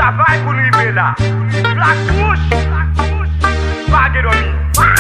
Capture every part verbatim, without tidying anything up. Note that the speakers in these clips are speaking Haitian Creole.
travail pour nous arriver là. La couche, pas de dormir.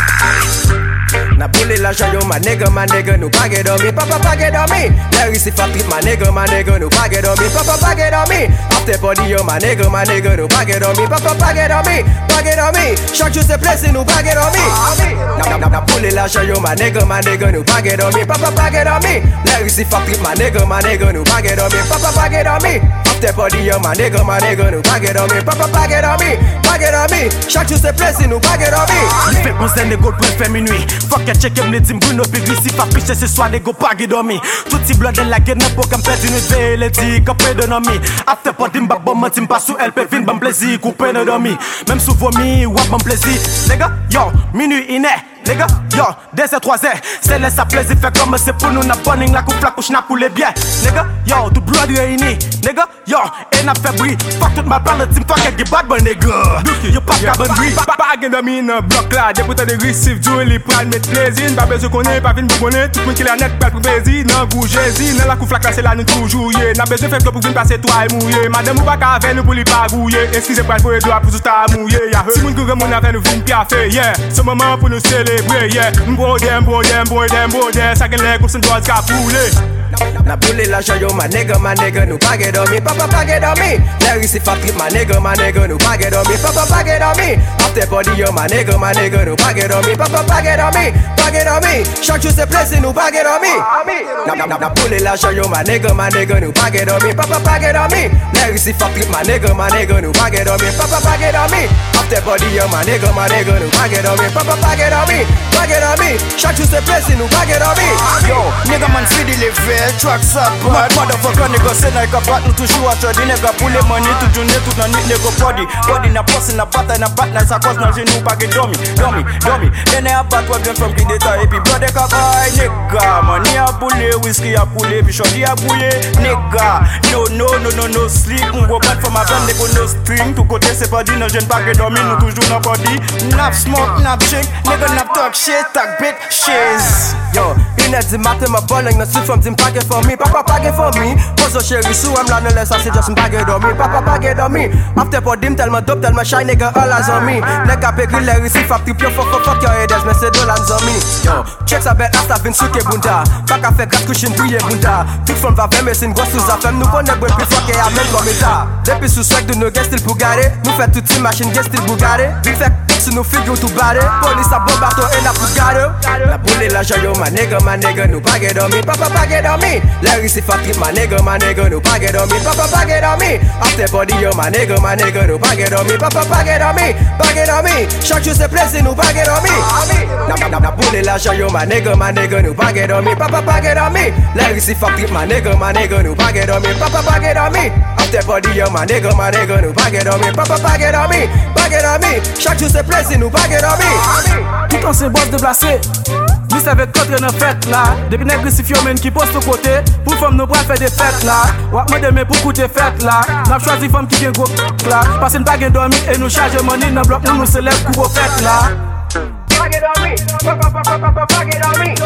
Na pull it la yo, my nigga, my nigga, no bag it on me, papa bag it on me. Larry si fuck it, my nigga, my nigga, no bag it on me, papa bag it on me. After body yo, my nigga, my nigga, no bag it on me, papa bag it on me, bag it on me. Shot you say place, no bag it on me. Na na na pull it la yo, my nigga, my nigga, no bag it on me, papa bag it on me. Larry si fuck it, my nigga, my nigga, no bag it on me, papa bag it on me. After body yo, my nigga, my nigga, no bag it on me, papa bag it on me, bag it on me. Shot you say place, no bag it on me. Fait mon zen go pour faire minuit. Fuck a check me dim Bruno Pigli si fa piche ce soir des go pas dormi. Tout ti blood dans la gueule n'a pas comme perdre une veille dit capé de nomi. After party m'ba bon m'tim pas sous L P vin bon plaisir couper de dormi. Même sous vomi ou bon plaisir. Les gars, yo, minuit iné. Les gars, yo, deux et trois heures. C'est laisse à plaisir fait comme c'est pour nous n'a bonning la coupe la couche n'a pour les biens. Les gars, yo, tout blood réuni. Les gars, yo, et n'a fait bruit. Fuck toute ma planète, team fuck avec bad bon nigga. Yo pas carbon bruit. Pas gain de mine bloc là, des putains de receive Julie prend mettre plaisir, pas besoin connaître, pas venir connaître, tout le monde qui la net pas pour plaisir, non bouger-y, non la coupe la classe là nous toujours yé, n'a besoin faire pour venir passer toi et mouiller, madame ou pas qu'à faire nous pour les pas bouiller, excusez pas pour les doigts pour tout à mouiller, ya. Si moun gourou moun avec nous vinn piafé, yeah, ce moment pour nous célébrer, yeah, m'brodé, m'brodé, m'brodé, m'brodé, ça que les courses doivent capouler. Na pull it la yo, my nigga, my nigga, no bag it on me, papa bag it on me. Larry si fuck it, my nigga, my nigga, no bag it on me, papa bag it on me. After body yo, my nigga, my nigga, no bag it on me, papa bag it on me, bag it on me. Shot you say place, no bag it on me. Na na na na pull it la yo, my nigga, my nigga, no bag it on me, papa bag it on me. Larry si fuck it, my nigga, my nigga, no bag it on me, papa bag it on me. After body yo, my nigga, my nigga, no bag it on me, papa bag it on me, bag it on me. Shot you say place, no bag it on me. Yo, nigga man feed the level, tracks up. Mad motherfucker nigga say like a bat to show at the nigga pull the money to do net to na nigga body body na boss na bat na bat na sa cause na je nous pas que dummy dummy dummy then I bat what from Kideta happy brother ka boy nigga money a pulle whiskey a pulle bishop a pulle nigga no no no no no sleep on go back from my band they go no string to côté c'est pas dit na jeune pas que dummy nous toujours na body nap smoke nap shake nigga nap talk shit talk bit shiz yo in at the matter my balling na sit from the packet for me papa packet for me cause so sherry so I'm not unless I say just packet on me papa packet on me after for dim tell my dope tell my shy nigga all eyes on me nigga pay grill receive factory pure fuck fuck fuck your head as me say dollars on me yo checks a bet after vin suke bunda back a fait quatre cushion briller bunda tout from va même c'est une grosse sous affaire nous connaît bon plus fuck et amène comme ça depuis sous swag de nos gars style pour garer nous fait toute une machine gars style pour garer big fait sur nos figures tout barré police a bombe bateau et la pour garer la boule la jayo my nigga my nigga no packet on me papa packet on me Larry si fuck it my nigga my nigga no packet on me papa packet on me after body yo my nigga my nigga no packet on me papa packet on me packet on me shot you say place no packet on me na na na na boule la jayo my nigga my nigga no packet on me papa packet on me Larry si fuck it my nigga my nigga no packet on me papa packet on me after body yo my nigga my nigga no packet on me papa packet on me packet on me shot you say place no packet on me tout en ces boss de placé nous savons contre nos fêtes là depuis nègres si fiomène qui poste au côté pour femme nos bras fait des fêtes là ou moi de mes beaucoup de fêtes là n'a choisi femme qui vient go là parce une bague dormi et nous charge money dans bloc nous nous célèbre pour vos fêtes là Packet on me, papa papa papa packet on me,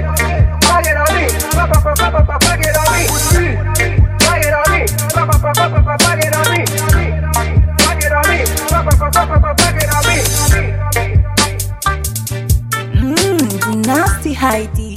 packet on me, papa papa papa packet on me, packet on me, papa papa papa packet on me, packet on me, papa papa papa packet on me. Mmm, nasty Heidi.